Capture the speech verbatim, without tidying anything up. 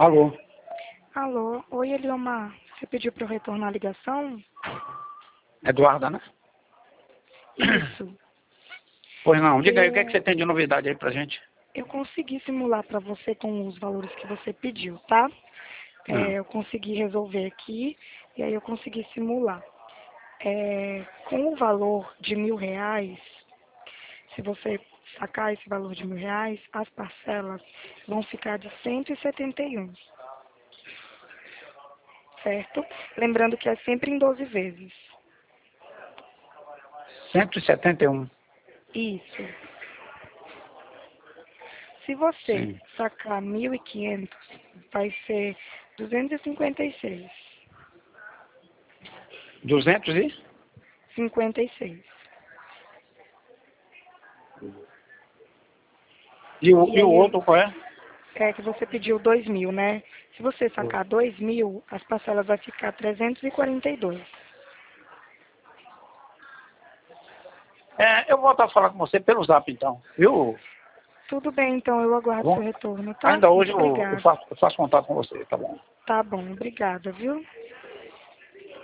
Alô? Alô, oi Eliomar, você pediu para eu retornar a ligação? Eduarda, né? Isso. Pois não, diga aí, o que é que É, você tem de novidade aí pra gente? eu consegui simular para você com os valores que você pediu, tá? É, Ah, eu consegui resolver aqui e aí eu consegui simular. É, com o valor de mil reais, se você sacar esse valor de mil reais, as parcelas vão ficar de cento e setenta e um, certo? Lembrando que é sempre em doze vezes. cento e setenta e um. Isso. Se você Sim. sacar mil e quinhentos, vai ser duzentos e cinquenta e seis. duzentos e? cinquenta e seis. E o, E e o aí, outro qual é? é que você pediu dois mil, né? Se você sacar dois mil, as parcelas vai ficar trezentos e quarenta e dois. É, eu vou voltar a falar com você pelo zap então, viu? Tudo bem, então eu Tá aguardo bom? seu retorno, tá? Ainda hoje Muito eu, eu obrigada. faço, eu faço contato com você, tá bom? Tá bom, obrigada, viu?